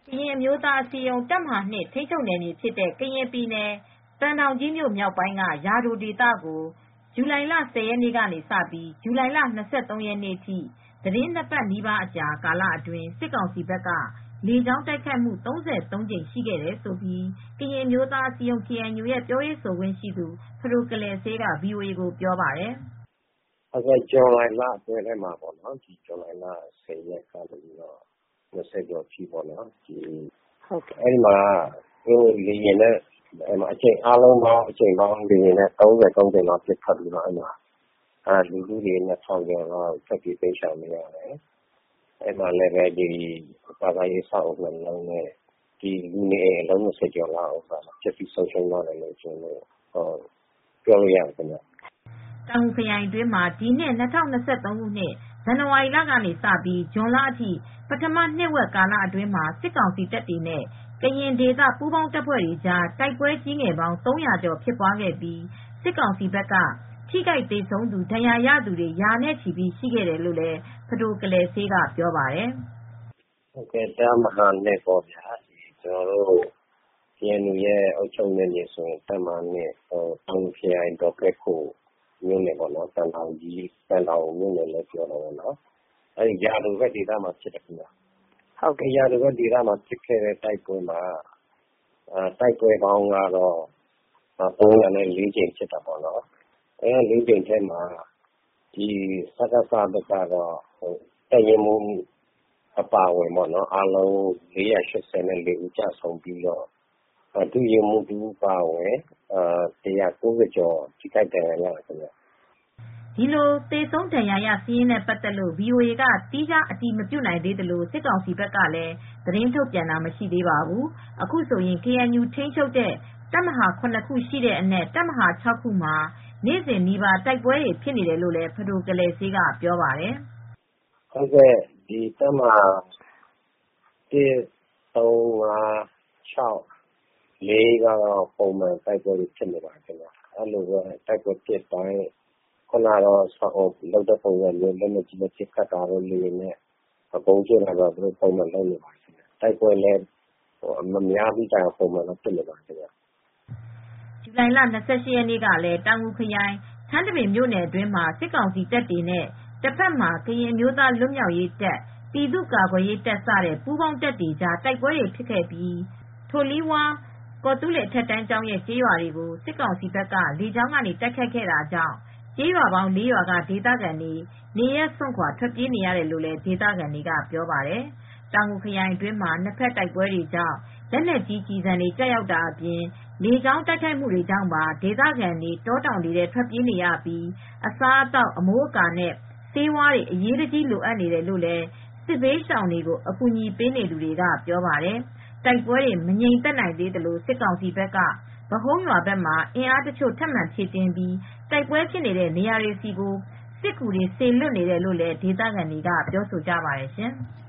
ကရင်အမျိုးသားအစည်းအရုံး တပ်မဟာ ထိန်းချုပ်နယ်မြေဖြစ်တဲ့ ကရင်ပြည်နယ် သံတောင်ကြီးမြို့မြောက်ပိုင်းက ယာဒိုဒေသကို ဇူလိုင်လ ၁၀ ရက်နေ့ကစပြီး ဇူလိုင်လ ၂၃ ရက်နေ့အထိ သီတင်း ၂ ပတ်နီးပါးကာလအတွင်း စစ်ကောင်စီဘက်က လေကြောင်းတိုက်ခိုက်မှု ၃၃ ကြိမ်ရှိခဲ့တယ်လို့ ကရင်အမျိုးသားအစည်းအရုံး KNU ရဲ့ပြောရေးဆိုခွင့်ရှိသူ ဖဒိုကလယ်စေးက VOA ကိုပြောပါတယ်။ “ဇူလိုင်လအတွင်းမှာပေါ့နော်။ ဇူလိုင်လ ၁၀ ရက်ကနေ ၂၀ ကျော်အထိ အဲဒီမှာ လေယာဉ်နဲ့ အကြိမ်ပေါင်း လေယာဉ်နဲ့ ၃၃ ကြိမ်လောက်ပစ်ခတ်ပြီး လူထုတွေ ၂,၀၀၀ ကျော်လောက် ထွက်ပြေးတိမ်းရှောင်နေရတယ်။ အဲဒီမှာလည်း ဘာသာရေးအဆောက်အဦ ၂ လုံးနဲ့ လူနေအိမ်အလုံး ၂၀ ကျော်လောက် ပျက်စီးဆုံးရှုံးသွားတယ်လို့ ပြောလို့ရတယ်ခင်ဗျ။ ” တောင်ငူခရိုင်အတွင်းမှာ ဒီနှစ် ၂၀၂၃ ဇန်နဝါရီလကနေ ဇွန်လအထိ ပထမနှစ်ဝက်ကာလအတွင်းမှာ စစ်ကောင်စီတပ်တွေနဲ့ ကရင်ဒေသပူးပေါင်းတပ်ဖွဲ့တွေကြား တိုက်ပွဲကြီးငယ်ပေါင်း ၃၀၀ ကျော်ဖြစ်ပွားခဲ့ပြီး စစ်ကောင်စီဘက်က ထိခိုက်သေဆုံးသူ ဒဏ်ရာရသူတွေ ရာနဲ့ချီရှိခဲ့တယ်လို့လည်း ဖဒိုကလယ်စေးကပြောပါတယ်။ “တပ်မဟာ ပေါ့ဗျာ။ ကျနော်တို့ KNU ရဲ့အုပ်ချုပ်နယ်မြေဆိုရင် တပ်မဟာ တောင်ငူခရိုင် ဒေါကဲခိုမြို့နယ် သံတောင်မြို့နယ်လို့ပြောလို့ရတယ်။ အဲဒီယာဒိုဘက်ဒေသမှာဖြစ်တယ်ခင်ဗျ။ ယာဒိုဘက်ဒေသမှာဖြစ်ခဲ့တဲ့တိုက်ပွဲမှာ တိုက်ပွဲပေါင်းကတော့ ၃၀၄ ကြိမ်ဖြစ်တာပေါ့နော်။ အဲဒီ ၄ ကြိမ်ထဲမှာ စကစဘက်ကတော့ တပ်ရင်းမှူးအပါအဝင် အားလုံး ၄၈၄ ဦးကျဆုံးပြီးတော့ ဒုရင်းမှူးတဦးအပါအဝင် ၁၉၀ ကျော် ထိခိုက်ဒဏ်ရာရတယ်ခင်ဗျ။ ” ဒီလို သေဆုံးဒဏ်ရာရစာရင်းနဲ့ပတ်သက်လို့ VOA က သီးခြားအတည်မပြုနိုင်သေးသလို စစ်ကောင်စီဘက်ကလည်း သတင်းထုတ်ပြန်တာမရှိသေးပါဘူး။ အခုဆိုရင် KNU ထိန်းချုပ်တဲ့ တပ်မဟာ ၇ ခုရှိတဲ့အနက် တပ်မဟာ ၆ ခုမှာ နေ့စဉ်နီးပါး တိုက်ပွဲတွေဖြစ်နေတယ်လို့လည်း ဖဒိုကလယ်စေးကပြောပါတယ်။ “တပ်မဟာ ၁၊ ၃၊ ၅၊ ၆ ကတော့ ပုံမှန်တိုက်ပွဲတွေဖြစ်နေပါတယ်။ တိုက်ပွဲဖြစ်တိုင်း ခုနကတော့ လုပ်တဲ့ပုံစံမျိုး လက်နက်ကြီးနဲ့ပစ်ခတ်တာတို့ လေယာဉ်နဲ့ဗုံးကြဲတာတို့ ပုံမှန်လုပ်နေပါတယ်။ တိုက်ပွဲလည်း မများသည့်တိုင်အောင် ပုံမှန်တော့ဖြစ်နေပါတယ်။ ” ဇူလိုင်လ ၂၈ ရက်နေ့ကလည်း တောင်ငူခရိုင် ထန်းတပင်မြို့နယ်အတွင်းမှာ စစ်ကောင်စီတပ်တွေနဲ့ တဘက်မှာ ကရင်အမျိုးသားလွတ်မြောက်ရေးတပ်၊ ပြည်သူ့ကာကွယ်ရေးတပ် စတဲ့ ပူးပေါင်းတပ်တွေကြား တိုက်ပွဲတွေဖြစ်ခဲ့ပြီး ထိုလွီဝါး ကော်သူးလေ အထက်တန်းကျောင်းရဲ့ ကျေးရွာတွေကို စစ်ကောင်စီဘက်က လေကြောင်းကနေတိုက်ခိုက်ခဲ့တာကြောင့် ကျေးရွာပေါင်း ၄ ရွာက ဒေသခံတွေ နေရပ်စွန့်ခွါထွက်ပြေးနေရတယ်လို့လည်း ဒေသခံတွေကပြောပါတယ်။ တောင်ငူခရိုင်အတွင်းမှာ နှစ်ဘက်တိုက်ပွဲတွေကြောင့် လက်နက်ကြီးကျည်ဆံတွေကျရောက်တာအပြင် လေကြောင်းတိုက်ခိုက်မှုတွေကြောင့်ပါ ဒေသခံတွေ တောတောင်တွေထဲထွက်ပြေးနေရပြီး အစားအသောက် အမိုးအကာနဲ့ ဆေးဝါးတွေ အရေးတကြီးလိုအပ်နေတယ်လို့လည်း စစ်ဘေးရှောင်တွေကို အကူညီပေးနေသူတွေကပြောပါတယ်။ တိုက်ပွဲတွေ မငြိမ်သက်နိုင်သေးသလို စစ်ကောင်စီဘက်က ဗဟုန်းရွာဘက်မှာ အင်အားတချို့ထပ်မံဖြည့်တင်းပြီး တိုက်ပွဲဖြစ်နေတဲ့နေရာတွေဆီ စစ်ကူတွေစေလွှတ်နေတယ်လို့လည်း ဒေသခံတွေကပြောဆိုကြပါတယ်ရှင်။